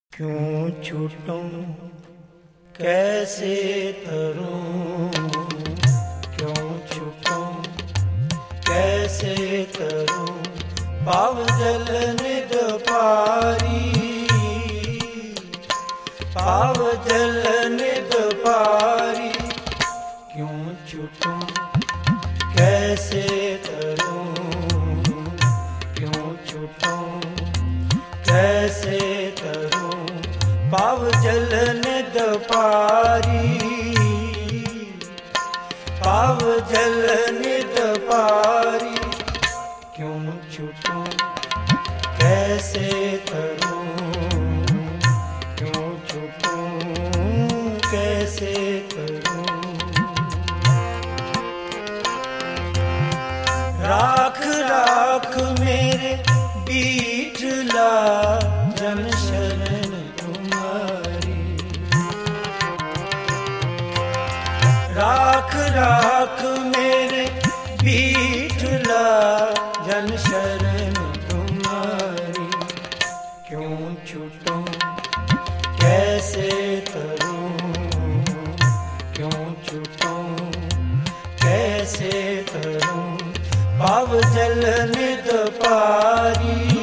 क्यों छूटूं कैसे तरूं, क्यों छूटूं कैसे तरूं, पाव जल निद पारी, पाव जल निद पारी। क्यों छूटूं कैसे तरूं, क्यों छूटूं कैसे तरूं, पाव जल निद पारी, पाव जल निद पारी। क्यों छूटूं कैसे तरूं, क्यों छूटूं कैसे तरूं। राख राख मेरे बीठला जन शरण तुम्हारी, राख राख मेरे बीठला जन शरण तुम्हारी। क्यों छूटूं कैसे तरूं, क्यों छूटूं कैसे तरूं, पाव जल निद पारी,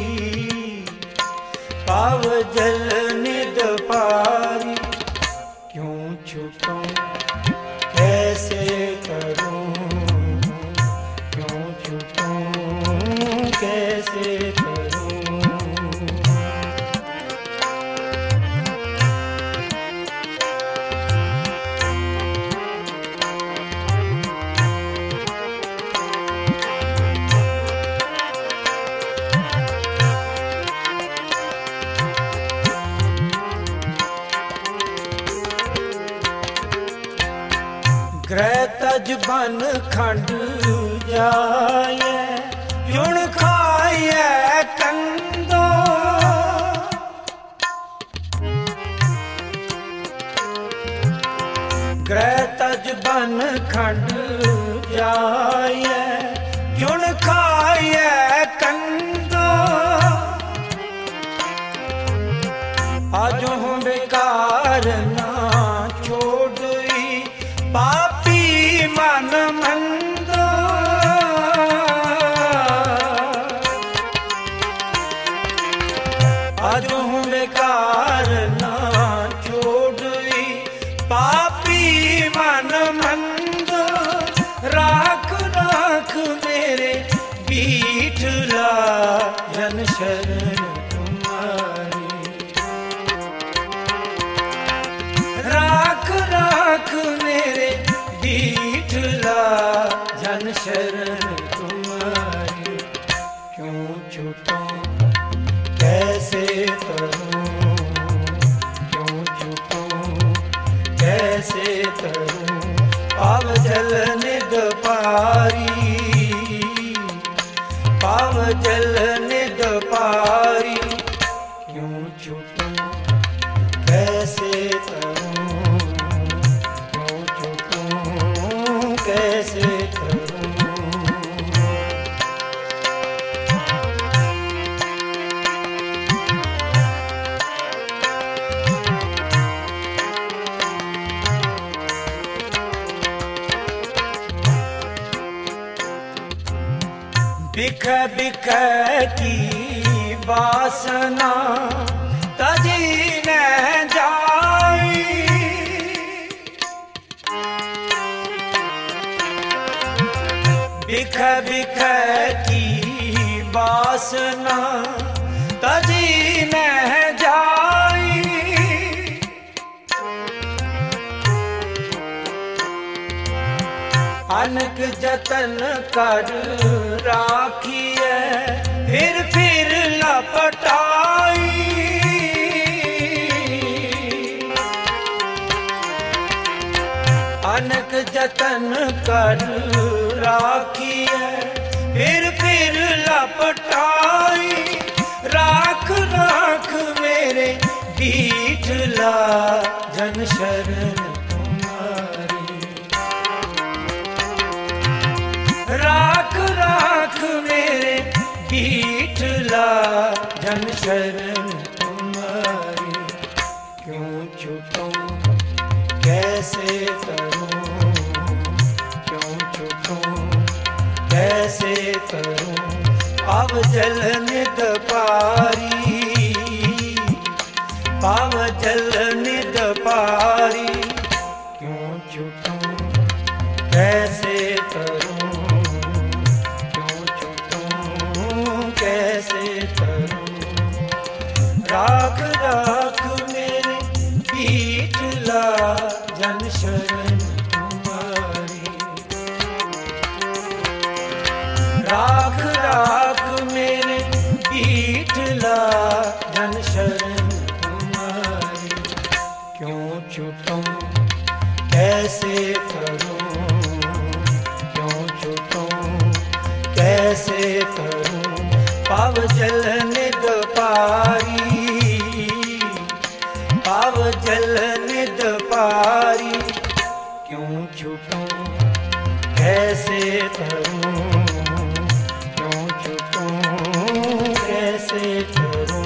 पाव जल निद पारी। क्यों छूटूं कैसे तरूं, क्यों छूटूं कैसे तरूं। ग्रह तज बन खंड जाए, जुण खाए कंदो। ग्रह तज बन खंड जाए, जुण खाए कंदो। आजो बेकार ना छोड़ी, पापी मन मंदो। आजो बेकार ना छोड़ी, पापी मन मंदो। राख राख मेरे बीठला जन शरण तुम्हारी, राख राख मेरे बीठला जन शरण तुम्हारी। क्यों छूटूं कैसे तरूं, क्यों छूटूं कैसे तरूं, पाव जल निद पारी, पाव जल निद पारी। क्यों छूटूं कैसे तरूं, क्यों छूटूं कैसे तरूं। बिख बिख की वासना तजी न जाई, बिख बिख की वासना तजी न जाई। अनक जतन कर राखिए, फिर लपटाई। अनक जतन कर राखिए, फिर लपटाई। राख राख मेरे बीठला जन शरण तुम्हारी, राख राख मेरे बीठला जन शरण तुम्हारी। जल निध पारी, पाव जल निध पारी। क्यों छूटूं कैसे करूं, क्यों छूटूं कैसे करूं। राख राख मेरे पीठला जन शरण तुम्हारी। राख राख मेरे पीठला जन शरण तुम्हारी। क्यों छूटूं कैसे करूं, क्यों छूटूं कैसे करूं। पाव जल निध पारी, पाव जल निध पारी। क्यों छूटूं कैसे करूं, क्यों छूटूं कैसे करूं।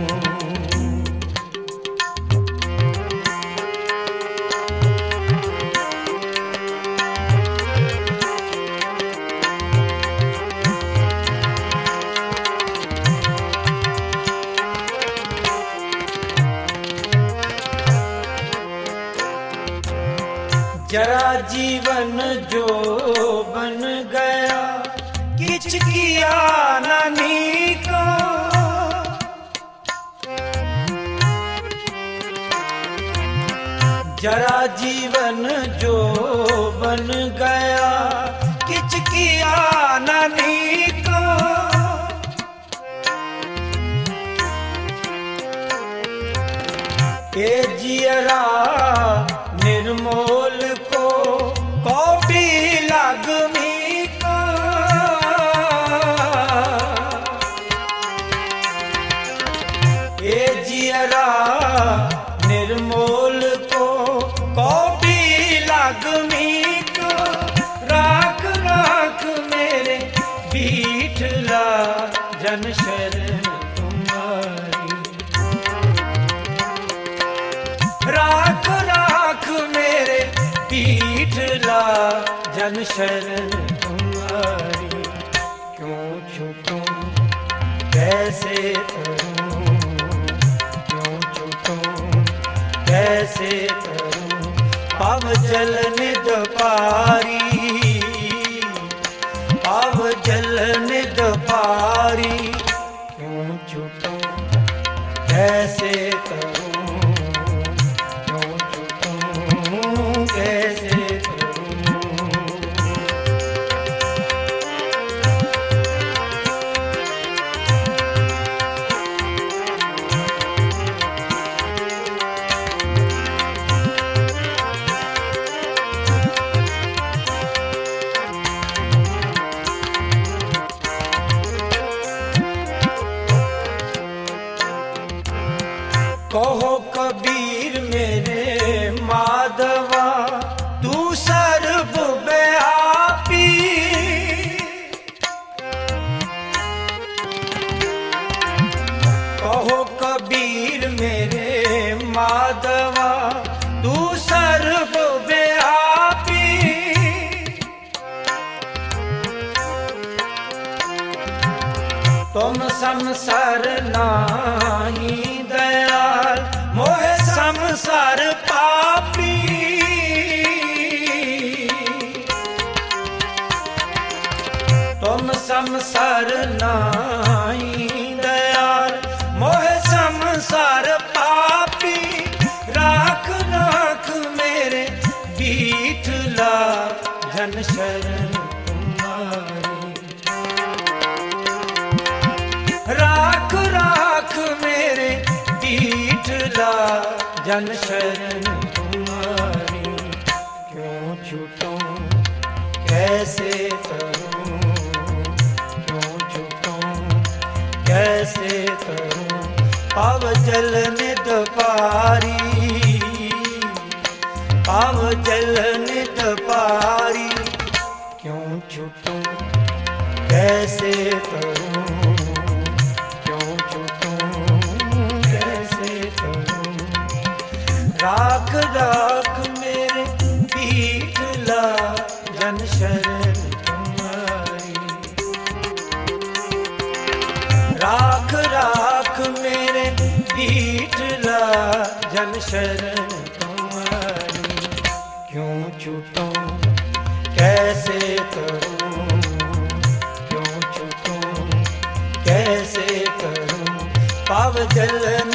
जरा जीवन जो बन गया, किछ किया नानी को। जरा जीवन जो बन गया, किछ किया नानी को। ए जियरा निर्मोल को कौटी लागमी को। ए जियरा निर्मोल को कौटी लागमी को। राख राख मेरे पीठला जन शरण तुम्हारी। राख राख मेरे पीठला जन शरण तुम्हारी। क्यों छूटूं कैसे करूं, क्यों छूटूं कैसे करूं। पाव जल निध पारी, पाव जल निध पारी। क्यों छूटूं कैसे करूं, कैसे करूं। कहो कबीर मेरे माधवा, तू सर्व व्यापी। कहो कबीर मेरे माधवा, तू सर्व व्यापी। तुम संसार नाही दयाल, मोहे संसार पापी। तुम संसार नाही दयाल, मोहे संसार पापी। राख राख मेरे पीठला जन शरण तुम्हारी। राख राख मेरे पीठला जन शरण तुम्हारी। क्यों छूटूं कैसे करूं, क्यों छूटूं कैसे करूं। पाव जल निध पारी, पाव जल निध पारी। क्यों छूटूं कैसे करूं, क्यों छूटूं कैसे करूं। राख राख मेरे पीठला जन शरण तुम्हारी। बीठला जन शरण तुम्हारी। क्यों छूटूं कैसे करूं, क्यों छूटूं कैसे करूं, पाव जलन